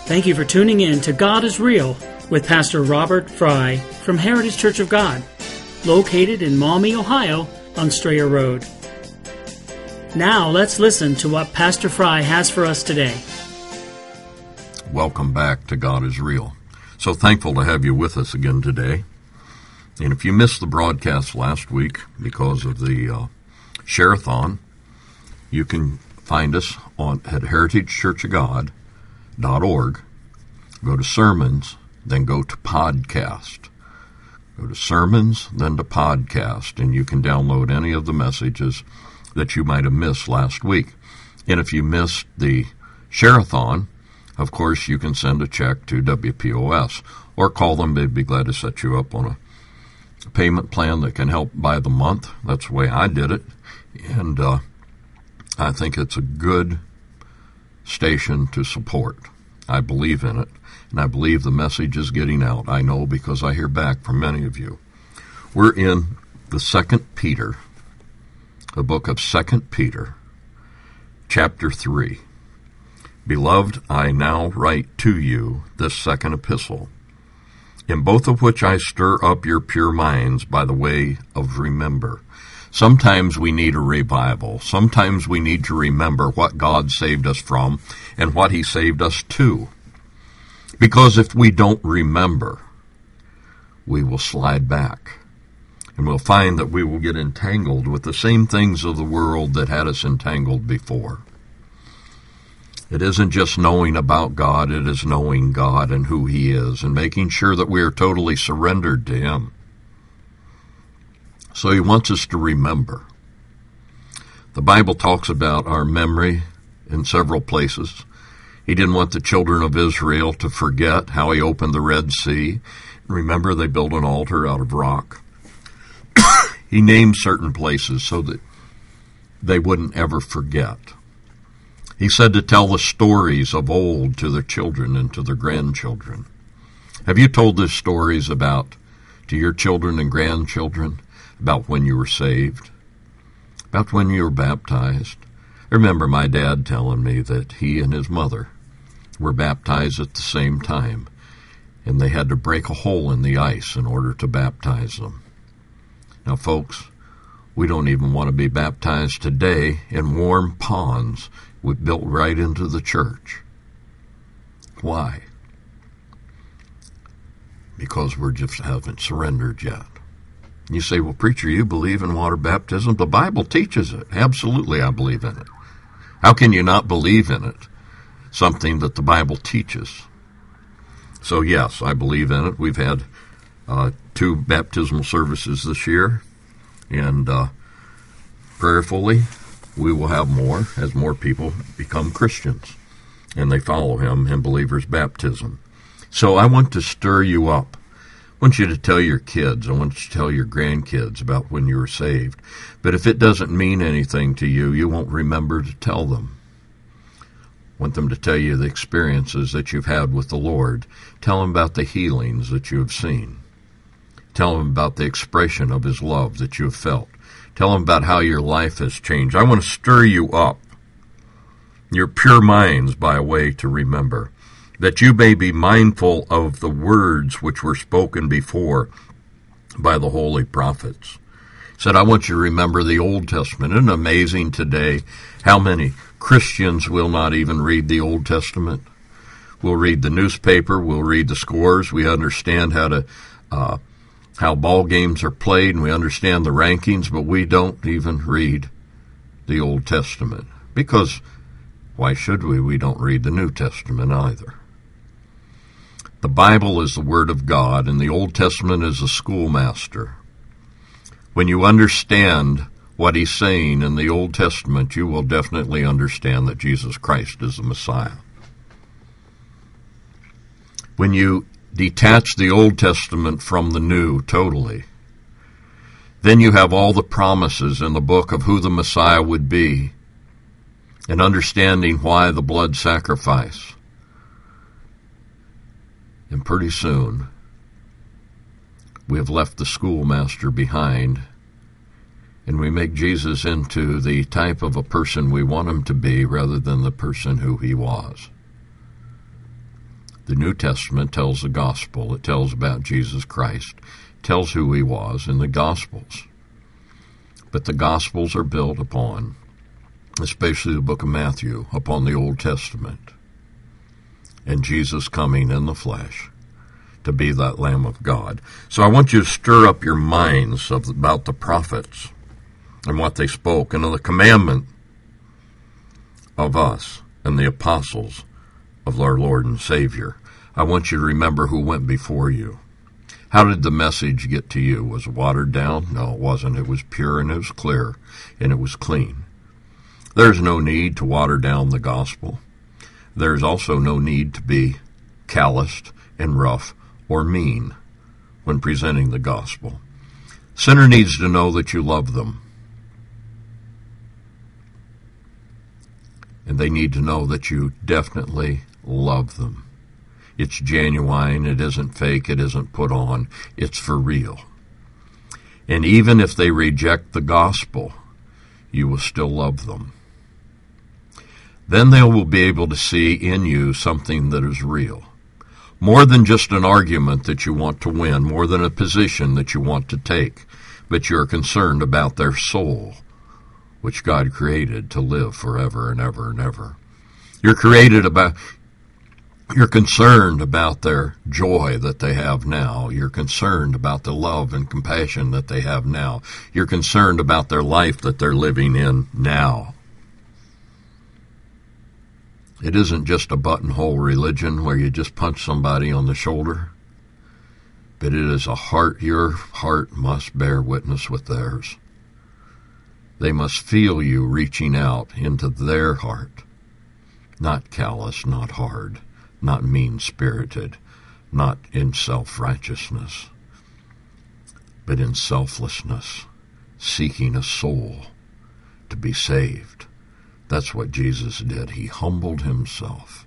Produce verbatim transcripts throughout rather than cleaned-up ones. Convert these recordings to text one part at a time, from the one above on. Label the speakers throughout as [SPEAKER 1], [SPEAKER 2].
[SPEAKER 1] Thank you for tuning in to God is Real with Pastor Robert Fry from Heritage Church of God, located in Maumee, Ohio on Strayer Road. Now let's listen to what Pastor Fry has for us today.
[SPEAKER 2] Welcome back to God is Real. So thankful to have you with us again today. And if you missed the broadcast last week because of the uh, Share-a-thon, you can find us on at heritage church of god dot org. Go to sermons, then go to podcast. Go to sermons, then to podcast, and you can download any of the messages that you might have missed last week. And if you missed the Share-a-thon, of course, you can send a check to W P O S or call them. They'd be glad to set you up on a payment plan that can help by the month. That's the way I did it. And uh, I think it's a good station to support. I believe in it, and I believe the message is getting out. I know because I hear back from many of you. We're in the Second Peter, the book of Second Peter, chapter three. Beloved, I now write to you this second epistle, in both of which I stir up your pure minds by the way of remember. Sometimes we need a revival. Sometimes we need to remember what God saved us from and what He saved us to. Because if we don't remember, we will slide back. And we'll find that we will get entangled with the same things of the world that had us entangled before. It isn't just knowing about God, it is knowing God and who He is and making sure that we are totally surrendered to Him. So He wants us to remember. The Bible talks about our memory in several places. He didn't want the children of Israel to forget how He opened the Red Sea. Remember, they built an altar out of rock. He named certain places so that they wouldn't ever forget. He said to tell the stories of old to their children and to their grandchildren. Have you told these stories about to your children and grandchildren? About when you were saved, about when you were baptized? I remember my dad telling me that he and his mother were baptized at the same time, and they had to break a hole in the ice in order to baptize them. Now, folks, we don't even want to be baptized today in warm ponds we built right into the church. Why? Because we just haven't surrendered yet. You say, well, preacher, you believe in water baptism? The Bible teaches it. Absolutely, I believe in it. How can you not believe in it? Something that the Bible teaches. So, yes, I believe in it. We've had uh, two baptismal services this year, and uh, prayerfully, we will have more as more people become Christians, and they follow Him in believers' baptism. So I want to stir you up. I want you to tell your kids, I want you to tell your grandkids about when you were saved. But if it doesn't mean anything to you, you won't remember to tell them. I want them to tell you the experiences that you've had with the Lord. Tell them about the healings that you have seen. Tell them about the expression of His love that you have felt. Tell them about how your life has changed. I want to stir you up, your pure minds by a way to remember, that you may be mindful of the words which were spoken before by the holy prophets. He said, I want you to remember the Old Testament. Isn't it amazing today how many Christians will not even read the Old Testament? We'll read the newspaper, we'll read the scores, we understand how to uh, how ball games are played, and we understand the rankings, but we don't even read the Old Testament. Because why should we? We don't read the New Testament either. The Bible is the Word of God, and the Old Testament is a schoolmaster. When you understand what He's saying in the Old Testament, you will definitely understand that Jesus Christ is the Messiah. When you detach the Old Testament from the New totally, then you have all the promises in the book of who the Messiah would be, and understanding why the blood sacrifice. And pretty soon, we have left the schoolmaster behind, and we make Jesus into the type of a person we want Him to be rather than the person who He was. The New Testament tells the gospel. It tells about Jesus Christ, tells who he was in the Gospels. But the Gospels are built upon, especially the book of Matthew, upon the Old Testament. And Jesus coming in the flesh to be that Lamb of God. So I want you to stir up your minds of, about the prophets and what they spoke, and of the commandment of us and the apostles of our Lord and Savior. I want you to remember who went before you. How did the message get to you? Was it watered down? No, it wasn't. It was pure and it was clear and it was clean. There's no need to water down the gospel. There's also no need to be calloused and rough or mean when presenting the gospel. Sinner needs to know that you love them. And they need to know that you definitely love them. It's genuine, it isn't fake, it isn't put on, it's for real. And even if they reject the gospel, you will still love them. Then they will be able to see in you something that is real. More than just an argument that you want to win, more than a position that you want to take, but you're concerned about their soul, which God created to live forever and ever and ever. You're created about... You're concerned about their joy that they have now. You're concerned about the love and compassion that they have now. You're concerned about their life that they're living in now. It isn't just a buttonhole religion where you just punch somebody on the shoulder, but it is a heart. Your heart must bear witness with theirs. They must feel you reaching out into their heart, not callous, not hard, not mean-spirited, not in self-righteousness, but in selflessness, seeking a soul to be saved. That's what Jesus did. He humbled himself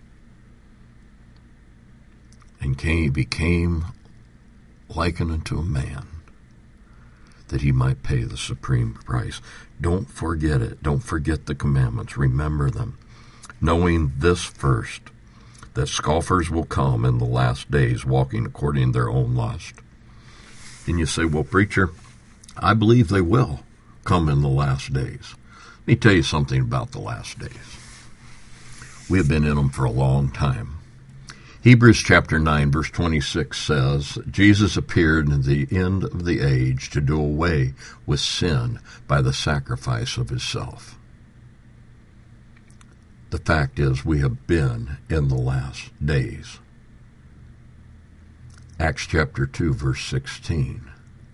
[SPEAKER 2] and came, became likened unto a man that he might pay the supreme price. Don't forget it. Don't forget the commandments. Remember them. Knowing this first, that scoffers will come in the last days, walking according to their own lust. And you say, well, preacher, I believe they will come in the last days. Let me tell you something about the last days. We have been in them for a long time. Hebrews chapter nine, verse twenty-six says, Jesus appeared in the end of the age to do away with sin by the sacrifice of himself. The fact is, we have been in the last days. Acts chapter two, verse sixteen.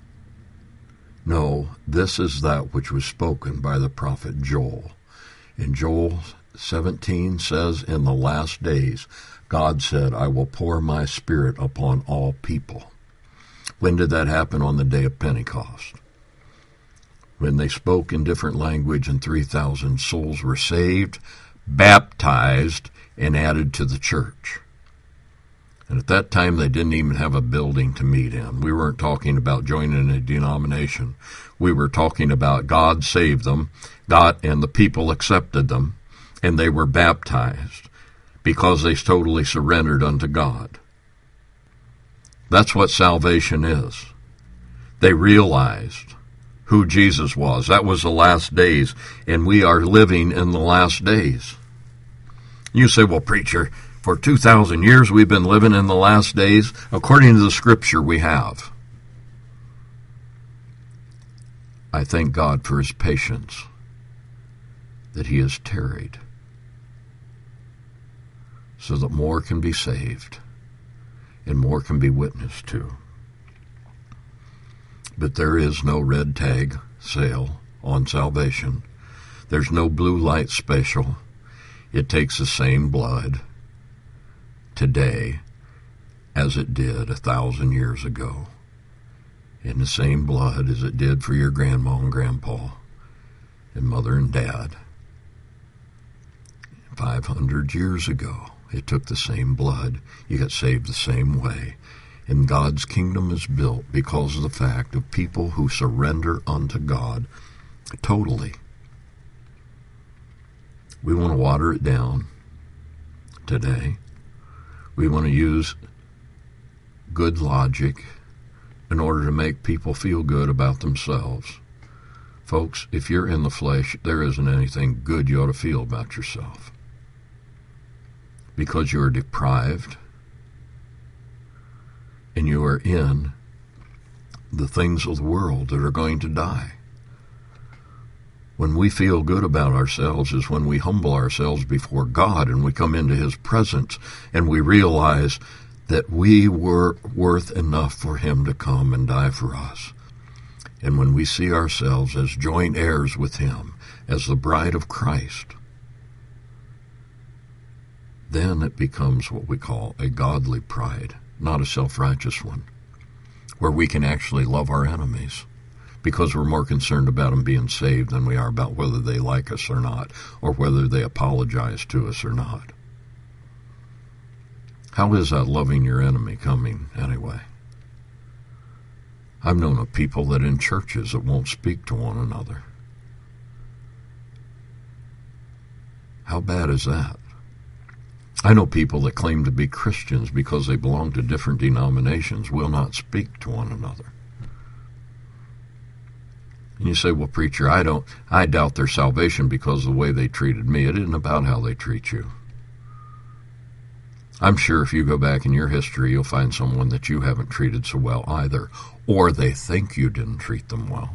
[SPEAKER 2] No, this is that which was spoken by the prophet Joel. In Joel seventeen says, in the last days, God said, I will pour my spirit upon all people. When did that happen? On the day of Pentecost. When they spoke in different language and three thousand souls were saved, baptized, and added to the church. And at that time, they didn't even have a building to meet in. We weren't talking about joining a denomination. We were talking about God saved them, God and the people accepted them, and they were baptized because they totally surrendered unto God. That's what salvation is. They realized who Jesus was. That was the last days, and we are living in the last days. You say, well, preacher, for two thousand years we've been living in the last days. According to the scripture, we have. I thank God for his patience, that he has tarried, so that more can be saved and more can be witnessed to. But there is no red tag sale on salvation. There's no blue light special. It takes the same blood today as it did a thousand years ago. And the same blood as it did for your grandma and grandpa and mother and dad. Five hundred years ago, it took the same blood. You got saved the same way. And God's kingdom is built because of the fact of people who surrender unto God totally. We want to water it down today. We want to use good logic in order to make people feel good about themselves. Folks, if you're in the flesh, there isn't anything good you ought to feel about yourself, because you are deprived and you are in the things of the world that are going to die. When we feel good about ourselves is when we humble ourselves before God and we come into His presence and we realize that we were worth enough for Him to come and die for us. And when we see ourselves as joint heirs with Him, as the bride of Christ, then it becomes what we call a godly pride, not a self-righteous one, where we can actually love our enemies because we're more concerned about them being saved than we are about whether they like us or not, or whether they apologize to us or not. How is that loving your enemy coming anyway? I've known of people that in churches that won't speak to one another. How bad is that? I know people that claim to be Christians because they belong to different denominations will not speak to one another. And you say, well, preacher, I don't, I doubt their salvation because of the way they treated me. It isn't about how they treat you. I'm sure if you go back in your history, you'll find someone that you haven't treated so well either, or they think you didn't treat them well.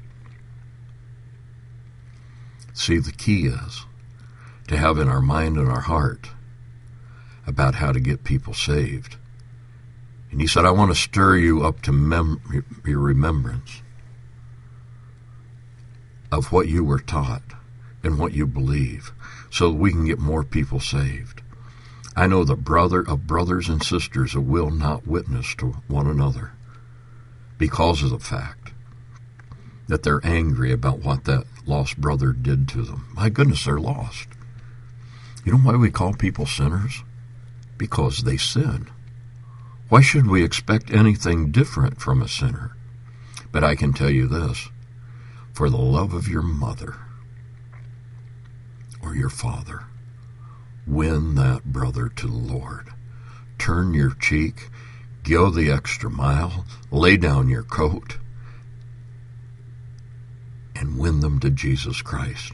[SPEAKER 2] See, the key is to have in our mind and our heart about how to get people saved. And He said, I want to stir you up to mem- your remembrance of what you were taught and what you believe, so that we can get more people saved. I know the brother of brothers and sisters that will not witness to one another because of the fact that they're angry about what that lost brother did to them. My goodness, they're lost. You know why we call people sinners? Because they sin. Why should we expect anything different from a sinner? But I can tell you this, for the love of your mother or your father, win that brother to the Lord. Turn your cheek, go the extra mile, lay down your coat, and win them to Jesus Christ.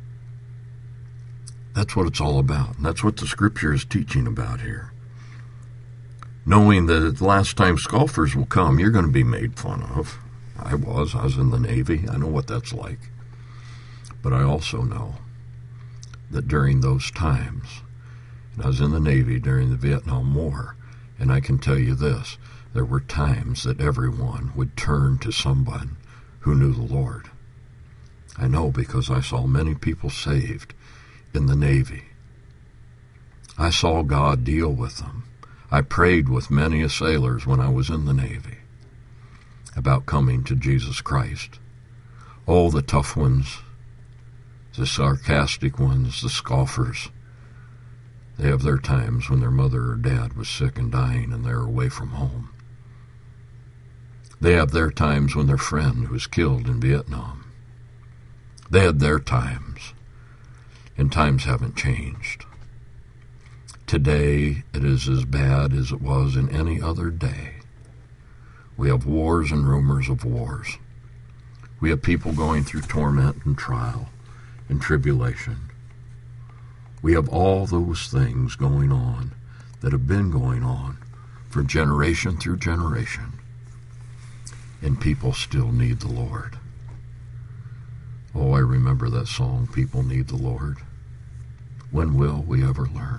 [SPEAKER 2] That's what it's all about. And that's what the Scripture is teaching about here. Knowing that at the last time scoffers will come, you're going to be made fun of. I was. I was in the Navy. I know what that's like. But I also know that during those times, and I was in the Navy during the Vietnam War, and I can tell you this, there were times that everyone would turn to someone who knew the Lord. I know because I saw many people saved in the Navy. I saw God deal with them. I prayed with many a sailors when I was in the Navy about coming to Jesus Christ. Oh, the tough ones, the sarcastic ones, the scoffers, they have their times when their mother or dad was sick and dying and they're away from home. They have their times when their friend was killed in Vietnam. They had their times, and times haven't changed. Today, it is as bad as it was in any other day. We have wars and rumors of wars. We have people going through torment and trial and tribulation. We have all those things going on that have been going on for generation through generation. And people still need the Lord. Oh, I remember that song, People Need the Lord. When will we ever learn?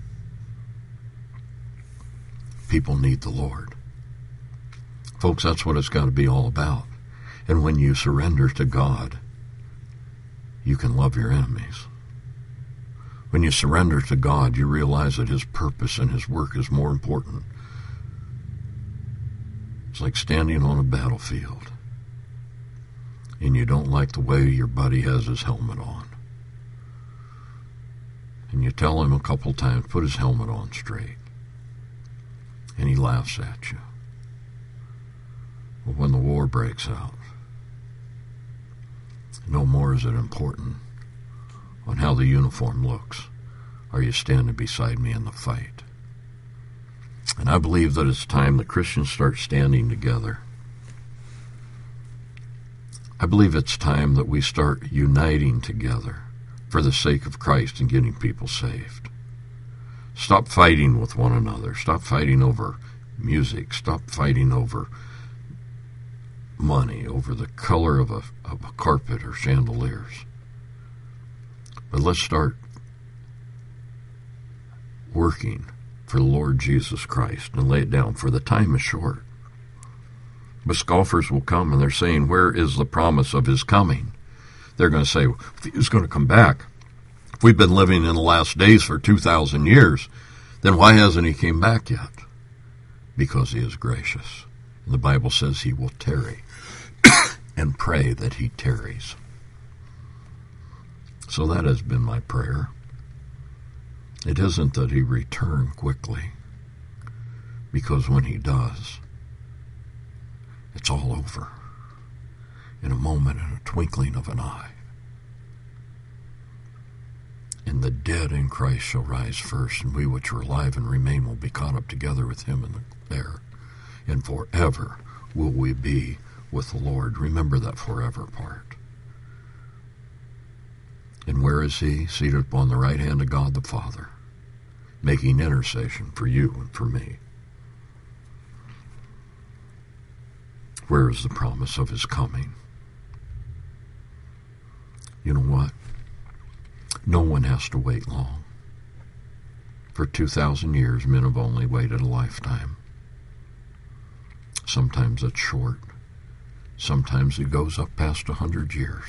[SPEAKER 2] People need the Lord. Folks, that's what it's got to be all about. And when you surrender to God, you can love your enemies. When you surrender to God, you realize that His purpose and His work is more important. It's like standing on a battlefield, and you don't like the way your buddy has his helmet on. And you tell him a couple times, put his helmet on straight. And he laughs at you. But when the war breaks out, no more is it important on how the uniform looks. Are you standing beside me in the fight? And I believe that it's time that Christians start standing together. I believe it's time that we start uniting together for the sake of Christ and getting people saved. Stop fighting with one another. Stop fighting over music. Stop fighting over money, over the color of a, of a carpet or chandeliers. But let's start working for the Lord Jesus Christ and lay it down, for the time is short. But scoffers will come and they're saying, where is the promise of his coming? They're going to say, if he was going to come back, if we've been living in the last days for two thousand years, then why hasn't he came back yet? Because he is gracious. And the Bible says he will tarry and pray that he tarries. So that has been my prayer. It isn't that he return quickly, because when he does, it's all over in a moment, in a twinkling of an eye. And the dead in Christ shall rise first, and we which are alive and remain will be caught up together with him in the air. And forever will we be with the Lord. Remember that forever part. And where is he? Seated upon the right hand of God the Father, making intercession for you and for me. Where is the promise of his coming? You know what? No one has to wait long. For two thousand years, men have only waited a lifetime. Sometimes it's short. Sometimes it goes up past a hundred years.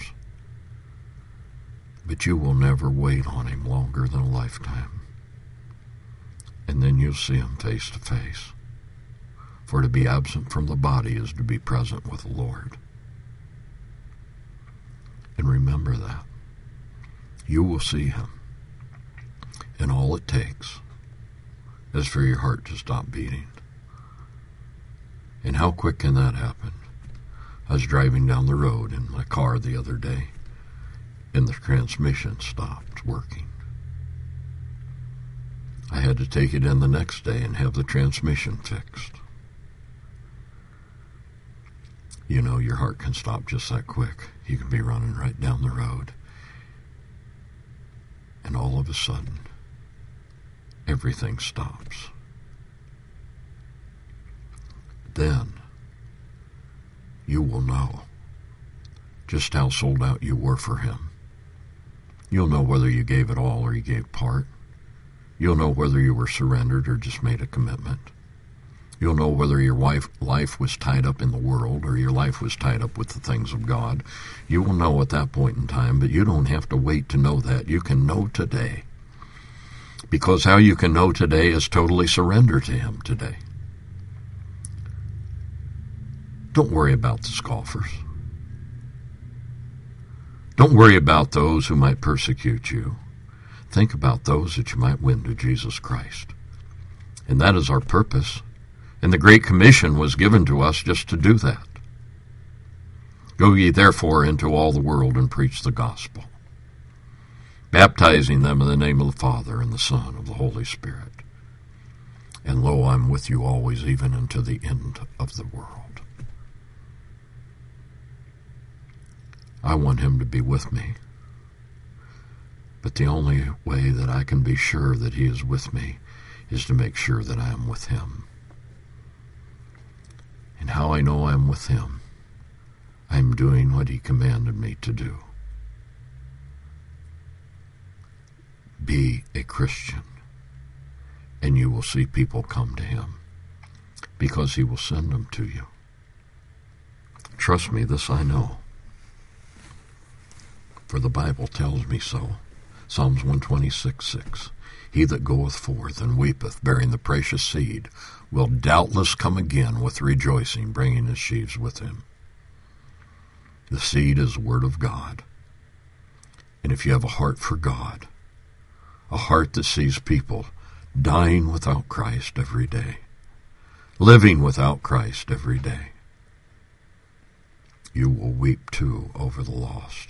[SPEAKER 2] But you will never wait on him longer than a lifetime. And then you'll see him face to face. For to be absent from the body is to be present with the Lord. And remember that. You will see him. And all it takes is for your heart to stop beating. And how quick can that happen? I was driving down the road in my car the other day, and the transmission stopped working. I had to take it in the next day and have the transmission fixed. You know, your heart can stop just that quick. You can be running right down the road, and all of a sudden, everything stops. Then you will know just how sold out you were for him. You'll know whether you gave it all or you gave part. You'll know whether you were surrendered or just made a commitment. You'll know whether your wife, life was tied up in the world or your life was tied up with the things of God. You will know at that point in time, but you don't have to wait to know that. You can know today. Because how you can know today is totally surrender to him today. Don't worry about the scoffers. Don't worry about those who might persecute you. Think about those that you might win to Jesus Christ. And that is our purpose. And the Great Commission was given to us just to do that. Go ye therefore into all the world and preach the gospel, baptizing them in the name of the Father and the Son and of the Holy Spirit. And lo, I'm with you always, even unto the end of the world. I want him to be with me. But the only way that I can be sure that he is with me is to make sure that I am with him. And how I know I'm with him, I'm doing what he commanded me to do. Be a Christian, and you will see people come to him, because he will send them to you. Trust me, this I know, for the Bible tells me so. Psalms one twenty-six, six. He that goeth forth and weepeth, bearing the precious seed, will doubtless come again with rejoicing, bringing his sheaves with him. The seed is the word of God. And if you have a heart for God, a heart that sees people dying without Christ every day, living without Christ every day, you will weep too over the lost.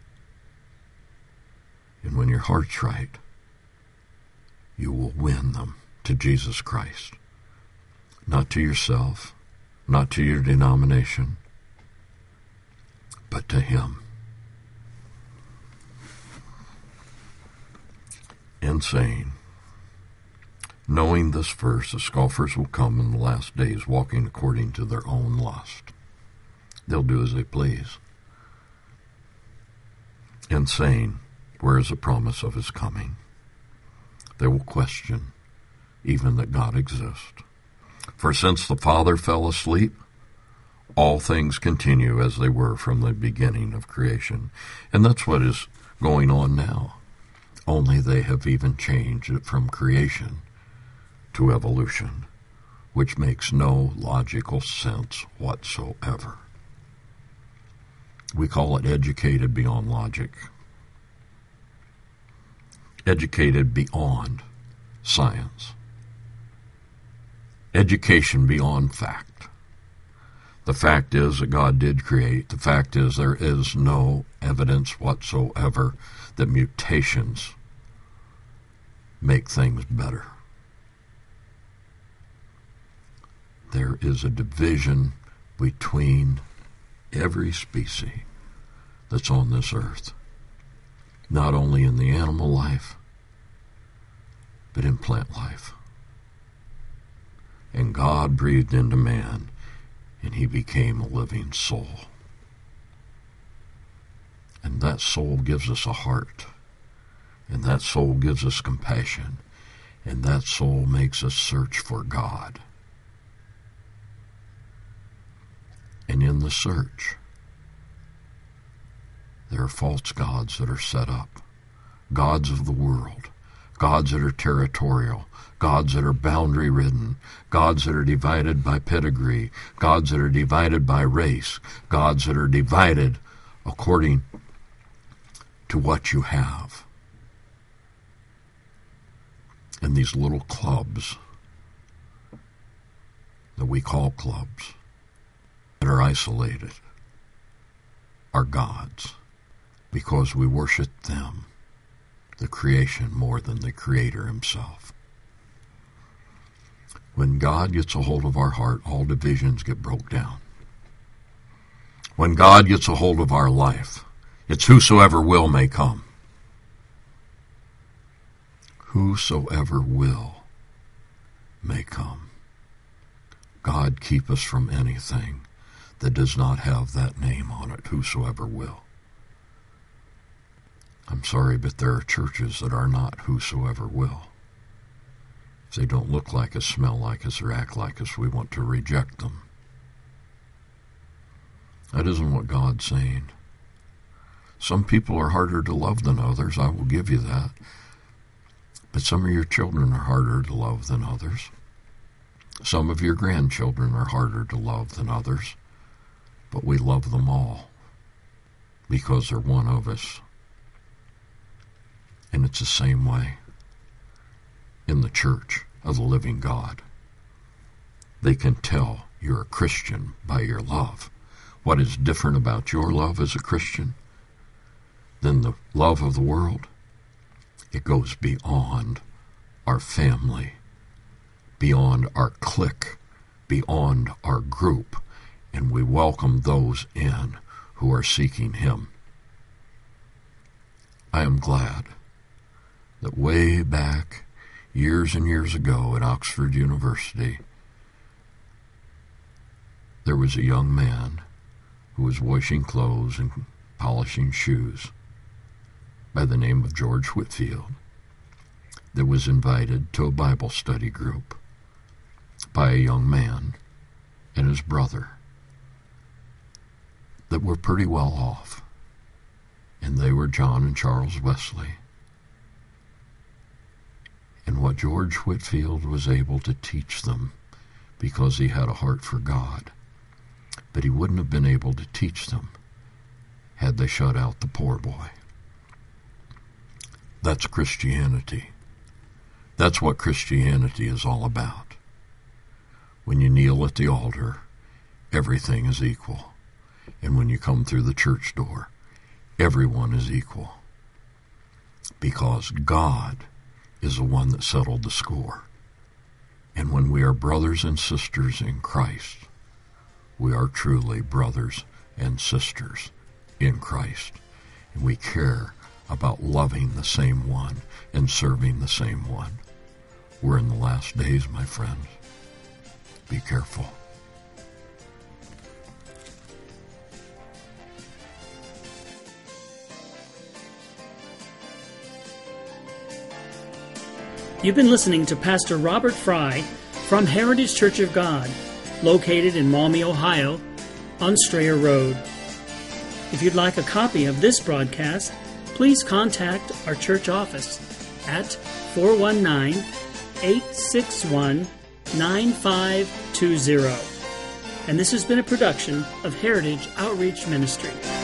[SPEAKER 2] And when your heart's right, you will win them to Jesus Christ not to yourself, not to your denomination, but to Him. And saying, knowing this verse, the scoffers will come in the last days walking according to their own lust. They'll do as they please. And saying, where is the promise of His coming? They will question even that God exists. For since the Father fell asleep, all things continue as they were from the beginning of creation. And that's what is going on now. Only they have even changed it from creation to evolution, which makes no logical sense whatsoever. We call it educated beyond logic. Educated beyond science. Education beyond fact. The fact is that God did create. The fact is there is no evidence whatsoever that mutations make things better. There is a division between every species that's on this earth, not only in the animal life, but in plant life. And God breathed into man, and he became a living soul. And that soul gives us a heart, and that soul gives us compassion, and that soul makes us search for God. And in the search, there are false gods that are set up, gods of the world, gods that are territorial, gods that are boundary-ridden, gods that are divided by pedigree, gods that are divided by race, gods that are divided according to what you have. And these little clubs that we call clubs that are isolated are gods because we worship them, the creation, more than the Creator Himself. When God gets a hold of our heart, all divisions get broke down. When God gets a hold of our life, it's whosoever will may come. Whosoever will may come. God keep us from anything that does not have that name on it, whosoever will. I'm sorry, but there are churches that are not whosoever will. If they don't look like us, smell like us, or act like us, we want to reject them. That isn't what God's saying. Some people are harder to love than others, I will give you that. But some of your children are harder to love than others. Some of your grandchildren are harder to love than others. But we love them all because they're one of us. And it's the same way in the church of the living God. They can tell you're a Christian by your love. What is different about your love as a Christian than the love of the world? It goes beyond our family, beyond our clique, beyond our group, and we welcome those in who are seeking Him. I am glad that way back, years and years ago at Oxford University, there was a young man who was washing clothes and polishing shoes by the name of George Whitefield that was invited to a Bible study group by a young man and his brother that were pretty well off, and they were John and Charles Wesley. And what George Whitefield was able to teach them because he had a heart for God, but he wouldn't have been able to teach them had they shut out the poor boy. That's Christianity. That's what Christianity is all about. When you kneel at the altar, everything is equal. And when you come through the church door, everyone is equal. Because God is the one that settled the score. And when we are brothers and sisters in Christ, we are truly brothers and sisters in Christ. And we care about loving the same one and serving the same one. We're in the last days, my friends. Be careful.
[SPEAKER 1] You've been listening to Pastor Robert Fry from Heritage Church of God, located in Maumee, Ohio, on Strayer Road. If you'd like a copy of this broadcast, please contact our church office at four one nine, eight six one, nine five two zero. And this has been a production of Heritage Outreach Ministry.